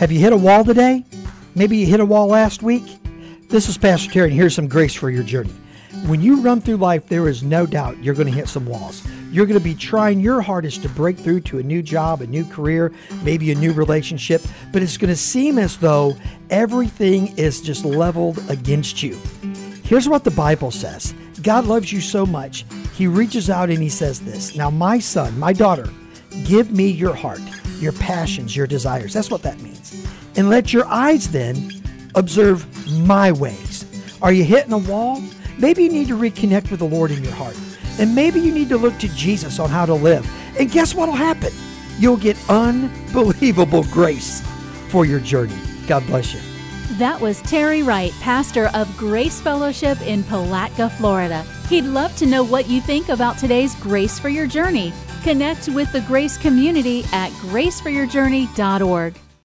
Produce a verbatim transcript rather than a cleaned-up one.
Have you hit a wall today? Maybe you hit a wall last week? This is Pastor Terry, and here's some grace for your journey. When you run through life, there is no doubt you're going to hit some walls. You're going to be trying your hardest to break through to a new job, a new career, maybe a new relationship, but it's going to seem as though everything is just leveled against you. Here's what the Bible says. God loves you so much, He reaches out and He says this, "Now my son, my daughter, give me your heart, your passions, your desires." That's what that means. "And let your eyes then observe my ways." Are you hitting a wall? Maybe you need to reconnect with the Lord in your heart. And maybe you need to look to Jesus on how to live. And guess what will happen? You'll get unbelievable grace for your journey. God bless you. That was Terry Wright, pastor of Grace Fellowship in Palatka, Florida. He'd love to know what you think about today's Grace for Your Journey. Connect with the Grace community at grace for your journey dot org.